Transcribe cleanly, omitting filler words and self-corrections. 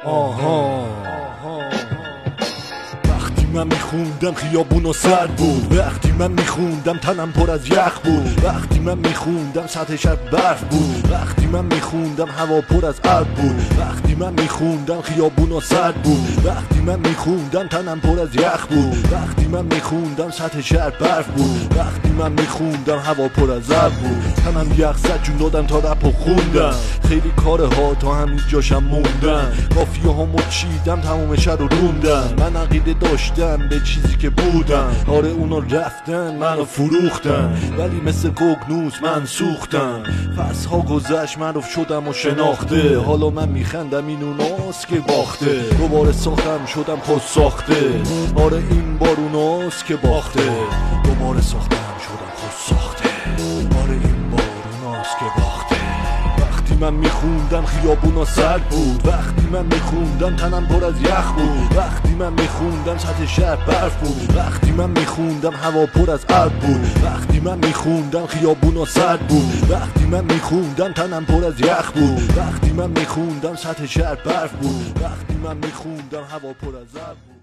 آها وقتی من میخوندم خیابونا سرد بود، وقتی من میخوندم تنم پر از یخ بود، وقتی من میخوندم سطح شب برف بود، وقتی من میخوندم هوا پر از ابر بود، وقتی من میخوندم خیابونا سرد بود، وقتی من میخوندم تنم پر از یخ بود، وقتی من میخوندم سطح شهر برف بود، وقتی من میخوندم هوا پر از ابر بود، تنم یخ زد جون دادم تا رپ و خوندم، خیلی کارها تا همین جاشم موندم، قافیه هامو چیدم تمومش رو روندم، من عقیده داشتم به چیزی که بودم، آره اونا رفتن منو فروختن، ولی مثل گوگنوس من سوختم، فصلها گذشت معروف شدم و شناخته، حالا من میخندم این اوناست که باخته، دوباره ساختم شدم خود ساخته، آره این بار اوناست که باخته، دوباره ساختم شدم خود ساخته، آره این بار اوناست که باخته. وقتی من میخوندم خیابونا سرد بود، وقتی من میخوندم تنم پر از یخ بود، وقتی من میخوندم سطح شهر برف بود، وقتی من میخوندم هوا پر از ابر بود، وقتی من میخوندم خیابونا سرد بود، وقتی من میخوندم تنم پر از یخ بود، وقتی من میخوندم سطح شهر برف بود، وقتی من میخوندم هوا پر از ابر بود.